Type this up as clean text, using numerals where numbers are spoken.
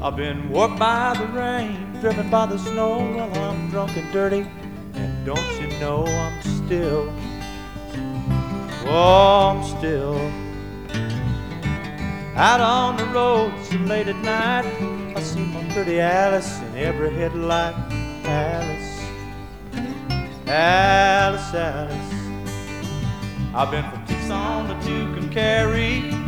I've been warped by the rain, driven by the snow. Well, I'm drunk and dirty, and don't you know I'm still, oh, I'm still out on the road so late at night. I see my pretty Alice in every headlight. Alice, Alice, Alice. I've been from Tucson to Tucumcari,